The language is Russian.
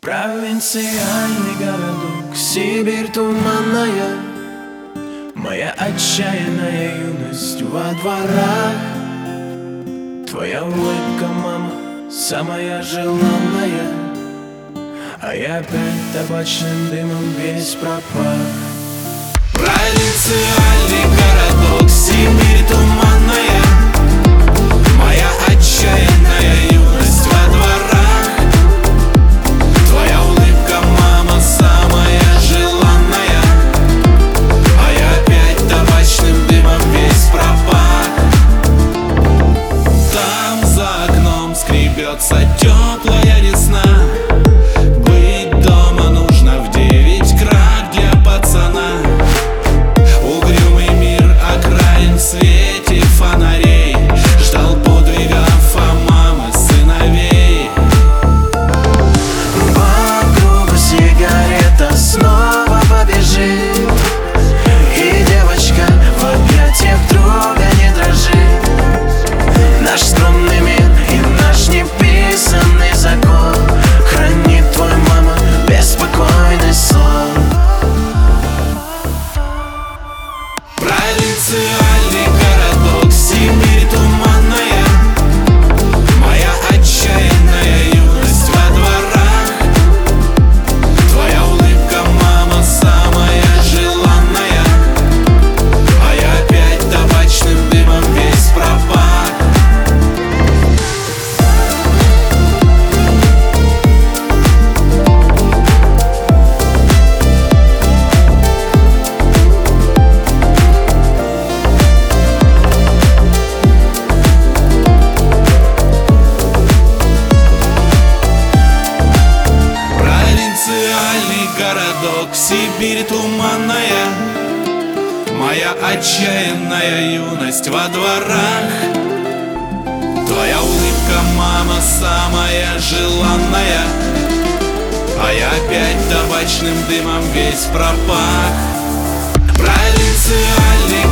Провинциальный городок, Сибирь туманная, моя отчаянная юность во дворах. Твоя улыбка, мама, самая желанная, а я опять табачным дымом весь пропах. Провинциальный городок, Сибирь туманная, моя отчаянная юность во дворах. Твоя улыбка, мама, самая желанная, а я опять табачным дымом весь пропах. Там за окном скребется теплая весна. Быть дома нужно в 9 крат для пацана. Угрюмый мир окраин в свете фонарей ждал подвигов, а мамы сыновей. Вокруг сигарета снова побежит, и девочка в объятиях друга не дрожит. Наш скромный мир и наш неписанный закон хранит твой, мама, беспокойный сон. Провинциальный городок, Сибирь туманная, моя отчаянная юность во дворах. Твоя улыбка, мама, самая желанная, а я опять табачным дымом весь пропах. Провинциальный городок, Сибирь туманная, моя отчаянная юность во дворах. Твоя улыбка, мама, самая желанная, а я опять табачным дымом весь пропах. Провинциальный